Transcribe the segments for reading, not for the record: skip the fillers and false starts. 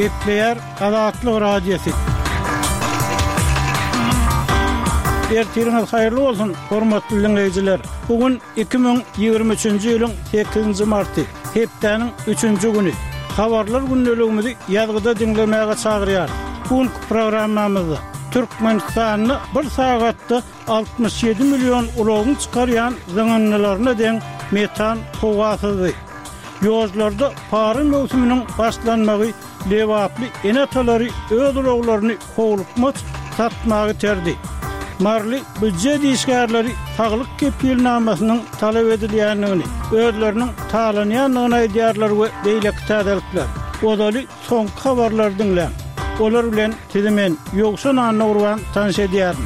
Gepleyer Azatlyk radiosu. Ertiriniz hayırlı olsun, hormatly dinleyijiler. Bugün 2023-nji ýylyň 8-nji marty, hepdeniň 3-nji güni. Habarlar gündeligimizi ýazgyda dinlemäge çagyrýar. Bugünkü programmamyzda Türkmenistanyny bir sagatda 67 milyon ulogyny çykarýan zıňanlaryna deň metan howasyzy. Ýozlarda pary mewsumynyň başlanmagy lewaply enatalary öz ulaglaryny howlukmak satmagy terdi. Marly büdjet işgärleri saglyk kepilnamasynyň talap edilýändigini, özleriniň talanýanlygyny aýdýarlar we beýleki täzelikler. Odaly soňky habarlar dinlen. Olar bilen tizimen ýoksa nany urwan tanış edýärin.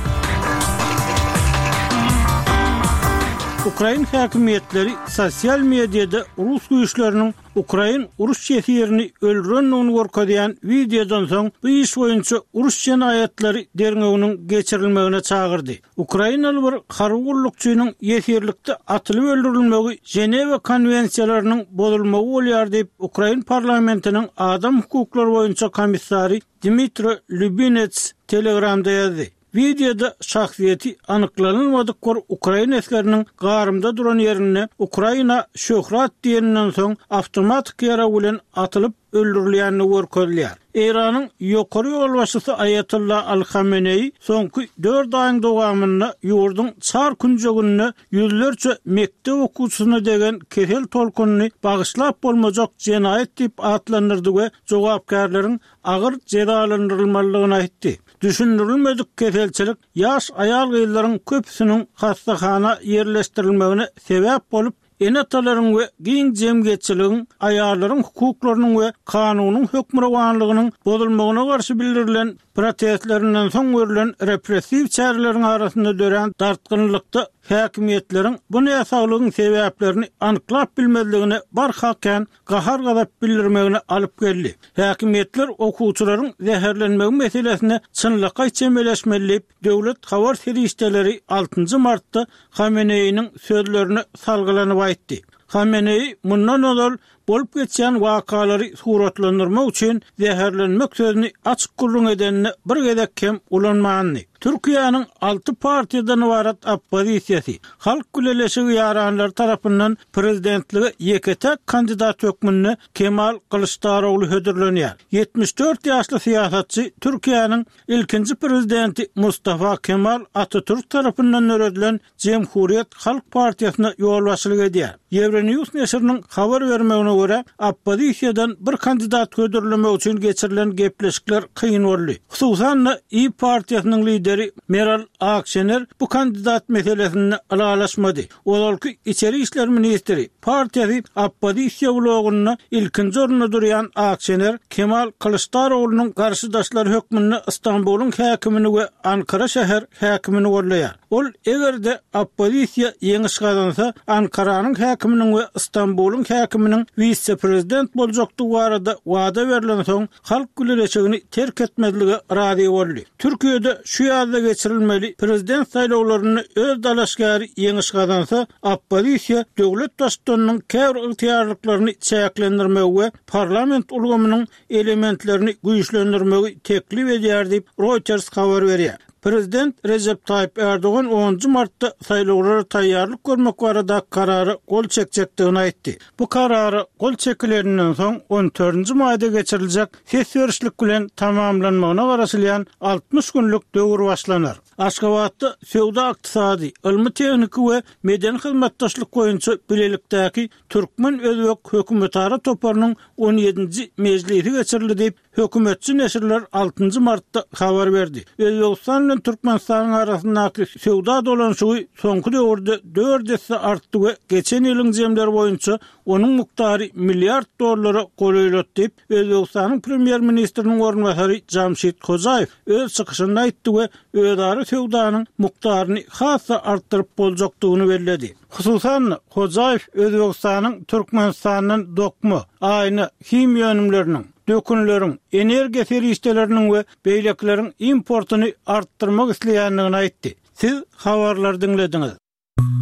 Ukrayn häkimetleri sosial mediada Rus güýçleriniň Ukrayn uruş şehirini öldürenligini gorkadýan videodan soň bu iş boýunça uruş jenaýatlary derňeginiň geçirilmegine çagyrdy. Ukraynaly bir harwurlukçynyň ýetirlikde atylyp öldürilmegi Jenewa konwensiýalarynyň bozulmagy bolýar diýip Ukrayn parlamentiniň adam hukuklary boýunça komissary Dmitry Lubinets Telegramda ýazdy. Videoda şahsiýeti anyklanylmadyk Ukrayn eskeriniň garymda duran ýerine Ukraina şöhrat diýenden soň awtomatik ýara bilen atylyp öldürilýänini görkezýär. Iranyň ýokary ýol başçysy Ayatollah Al-Khamenei soňky 4 aýyň dowamynda ýurduň çar künjegini ýüzlerçe mektep okuwçysyna degen kesel tolkunyny bagyşlap bolmajak jenaýat diýip atlandyrdy we jogapkärleriň agyr jezalandyrylmalygyny aýtdy. Düşündirilmedik keselçilik ýaş aýal gyzlaryň köpüsiniň hastahana ýerleşdirilmegine sebäp bolup enatalaryň we giň jemgyýetçiligiň, aýallaryň hukuklarynyň we kanunyň hökmürawanlygynyň bozulmagyna garşy bildirilen protestlerinden soň görülen repressiw çäreleriň arasynda dören dartgynlykda häkimetleriň bu näsalygyň sebäplerini anyklap bilmezligine barhaken gahar gadap bildirmegine alyp geldi. Häkimetler okuwçylaryň zäherlenmegi meselesine çynlykka çemeleşmelip, döwlet habar serişdeleri 6-njy martda Khamenei'niň sözlerini salgylanyp aýtdy. Khamenei mundan öňel bolup geçen wakalary suratlandyrmak üçin zäherlenmek sözüni açyk gurrun edenine bir gezek kem ulanmany. Türkiýanyň 6 partiýadan ibarat oppozisiýasy Halk Güleşigi ýaranlar tarapyndan prezidentligi ýeketek kandidat hökmünde Kemal Kılıçdaroğlu hödürlenýär. 74 ýaşly siýasatçy Türkiýanyň ilkinji prezidenti Mustafa Kemal Atatürk tarapyndan öwredilen Cemhuriyet Halk Partiýasyna ýol başçylyk edýär. Euronews näşriniň habar bermegine görä, oppozisiýadan bir kandidat hödürlemek üçin geçirilen gepleşikler kıyın boldy. Hususan İYİ Partiýasynyň lideri Meral Akşener bu kandidat meselesini alalaşmadı. Olalki İçeri İşler Ministri partiýasy oppozisiýa ulagynda ilkinji orunda durýan Akşener Kemal Kılıçdaroğlu'nun garşydaşlary hökmünde İstanbul'un häkimini we Ankara şäher häkimini gorlaýar. Ol egerde oppozisiýa ýeňiş gazansa Ankaranyň häkiminiň we İstanbul'un häkiminiň vice-prezident boljakdygy barada wada berilen soň Halk Güleşigini terk etmezligi razy boldy. Türkiýede şu ýazda geçirilmeli prezident saýlawlaryny öz dalaşgary ýeňiş gazansa oppozisiýa döwlet başçysynyň käwr ygtyýarlyklaryny çäklendirmegi we parlament ulgamynyň elementlerini güýçlendirmegi teklip edýär diýip Reuters habar berýär. Prezident Recep Tayyip Erdoğan 10 martda saýlawlara taýýarlyk görmek barada karary gol çekjekdigini aýtdy. Bu karary gol çekilerinden soň 14 maýda geçiriljek ses bilen tamamlanmagyna garaşylýan 60 günlük döwür başlanar. Aşgabatda sowda ykdysady, ilmi tehnik we medeni hyzmatdaşlyk boýunça bilelikdäki Türkmen özbek hökümetara toparynyň 17-nji mejlisi geçirildi diýip hökümetçi näşrler 6 martda habar berdi. Özbekistan bilen Türkmenistanyň arasyndaky sowda dolanşygy soňky döwürde 4 hesse artdy we geçen ýylyň jemleri boýunça onuň muktary milliard dollara goýulat diýip Özbekistanyň premier ministriniň ornbasary Jamşit Hojaýew öz çykyşynda aýtdy we öýdary sowdanyň muktaryny hassa artdyryp boljakdygyny bellädi. Hususan Hojaýew Özbekistanyň Türkmenistanyň dokma, aýny himiýa önümleriniň dökünlerin, energiýa serişdeleriniň we beýlekleriň importuny artdyrmak isleýändigini aýtdy. Siz habarlar dinlediňiz.